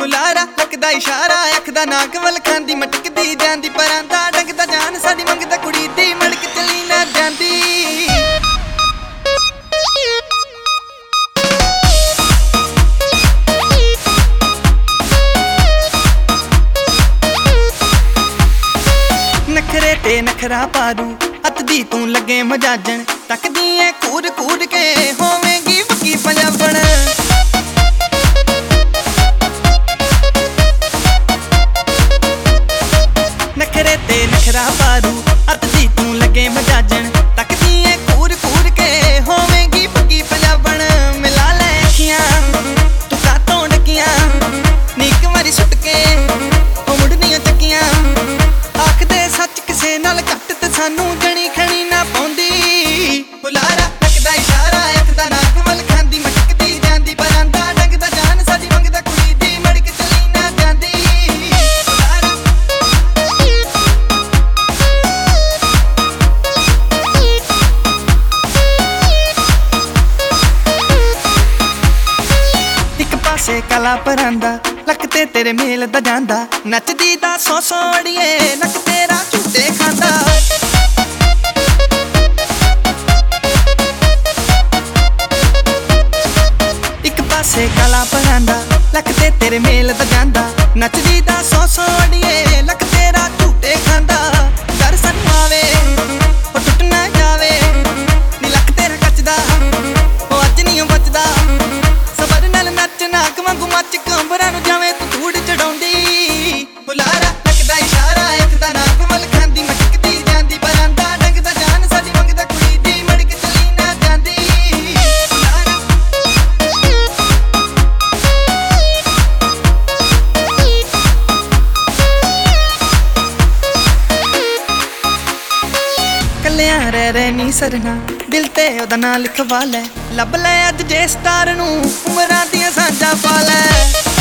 ਹੁਲਾਰਾ ਲੱਗਦਾ ਇਸ਼ਾਰਾ ਅੱਖ ਦਾ ਨਾਕ ਵੱਲ ਖਾਂਦੀ ਮਟਕਦੀ ਜਾਂਦੀ ਪਰਾਂ ਦਾ ਡੰਗਦਾ ਜਾਨ ਸਾਡੀ ਮੰਗਦਾ ਕੁੜੀ ਦੀ ਮੜਕ ਚਲੀ ਨਾ ਜਾਂਦੀ। ਨਖਰੇ ਤੇ ਨਖਰਾ ਪਾਰੂ ਹੱਥ ਦੀ ਤੂੰ ਲੱਗੇ ਮਜਾਜਣ ਤੱਕਦੀ ਐ ਕੂਰ ਕੂਰ ਕੇ ਹੋਵੇਂਗੀ ਵੱਕੀ ਪੰਜਾਬਣ। ਨਖਰੇ ਤੇ ਨਖਰਾ ਪਾਰੂ ਹੱਥ ਦੀ ਤੂੰ ਲੱਗੇ ਮਜਾਜਣ ਤੱਕਦੀ ਐ ਕੂਰ ਕੂਰ ਕੇ ਹੋਵੇਂਗੀ ਵੱਕੀ ਪੰਜਾਬਣ। ਮਿਲਾ ਲੈ ਅੱਖੀਆਂ ਤੂੰ ਕਾਤੋਂ ਡਕੀਆਂ ਨੀ ਇੱਕ ਵਾਰੀ ਸੁੱਟ ਕੇ ਉਹ ਮੁੜਨੀਆਂ ਚੱਕੀਆਂ ਆਖਦੇ ਸੱਚ ਕਿਸੇ ਨਾਲ ਘੱਟ ਤੇ ਸਾਨੂੰ ਜਣੀ ਖਣੀ ਨਾ ਪਾਉਂਦੀ। ਹੁਲਾਰਾ ਲੱਗਦਾ ਇਸ਼ਾਰਾ ਅੱਖ ਦਾ ਨਾਕ ਵੱਲ ਖਾਂਦੀ ਮਟਕਦੀ ਜਾਂਦੀ ਪਰਾਂ ਦਾ ਡੰਗਦਾ ਜਾਨ ਸਾਡੀ ਮੰਗਦਾ ਕੁੜੀ ਦੀ ਮੜਕ ਚਲੀ ਨਾ ਜਾਂਦੀ। ਇੱਕ ਪਾਸੇ ਕਲਾ ਪਰਾਂਦਾ ਲੱਕ ਤੇ ਤੇਰੇ ਮੇਲ ਦਾ ਜਾਂਦਾ ਨੱਚਦੀ ਦਾ ਸੌ ਸੌ ਅੜੀਏ ਨੱਕ ਤੇਰਾ ਝੂਟੇ ਖਾਂਦਾ। ਇੱਕ ਪਾਸੇ ਕਾਲਾ ਪਰਾਂਦਾ ਲੱਕ ਤੇ ਤੇਰੇ ਮੇਲ ਦਾ ਜਾਂਦਾ ਨੱਚਦੀ ਦਾ ਸੌ ਸੌ ਅੜੀਏ ਲੱਕ ਤੇਰਾ ਝੂਟੇ ਖਾਂਦਾ। ਡਰ ਸਾਨੂੰ ਆਵੇ ਉਹ ਟੁੱਟ ਨਾ ਜਾਵੇ ਨੀ ਲੱਕ ਤੇਰਾ ਕੱਚਦਾ ਉਹ ਅੱਜ ਨਹੀਂ ਬਚਦਾ ਸਬਰ ਨਾਲ ਨੱਚ ਨਾਕ ਵਾਂਗੂ ਮੱਚ ਕੰਬਰਾਂ ਨੂੰ ਜਾਵੇਂ ਤੂੰ ਧੂੜ ਚੜਾਉਂਦੀ। ਹੁਲਾਰਾ ਲੱਗਦਾ ਇਸ਼ਾਰਾ ਅੱਖ ਦਾ ਨਾਕ ਵੱਲ ਖਾਂਦੀ ਮਟਕਦੀ ਜਾਂਦੀ ਪਰਾਂ ਦਾ ਡੰਗਦਾ ਜਾਨ ਸਾਡੀ ਮੰਗਦਾ ਕੁੜੀ ਦੀ ਮੜਕ ਚਲੀ ਨਾ ਜਾਂਦੀ। ਕੱਲਿਆਂ ਰਹਿ ਨੀ ਸਰਨਾ ਦਿਲ ਤੇ ਉਹਦਾ ਨਾਂ ਲਿਖਵਾ ਲੈ ਲੱਭ ਲੈ ਅੱਜ ਜੇ ਸਟਾਰ ਨੂੰ ਉਮਰਾਂ ਦੀਆਂ ਸਾਂਝਾਂ ਪਾ ਲੈ।